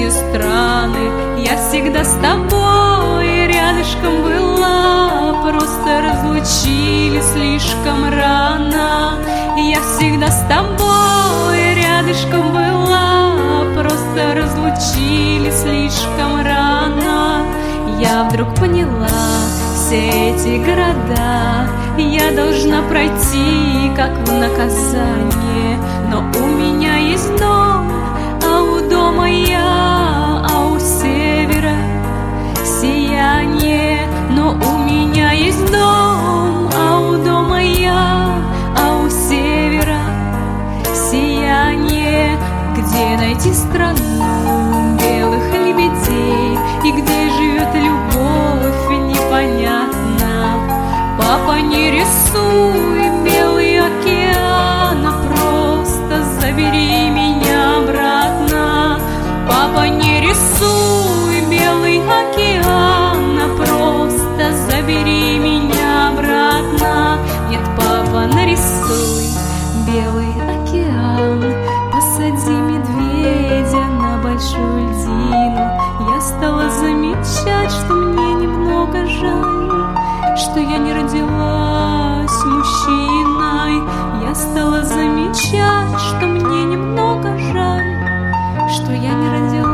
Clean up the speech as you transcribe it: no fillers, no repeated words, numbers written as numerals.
далекие страны. Я всегда с тобой рядышком была, просто разлучили слишком рано. Я всегда с тобой рядышком была, просто разлучили слишком рано. Я вдруг поняла, все эти города я должна пройти, как в наказание. Но у меня есть дом, а у дома я, а у севера сияние. Но у меня есть дом, а у дома я, а у севера сияние. Где найти страну белых лебедей и где живет любовь, непонятно. Папа, не рисуй белый океан, а просто забери меня обратно. Папа, не рисуй белый океан, а просто забери меня обратно. Нет, папа, нарисуй белый океан, посади медведя на большую льдину. Я стала замечать, что мне немного жаль, что я не родилась мужчиной. Я стала замечать, что мне немного жаль, что я не родилась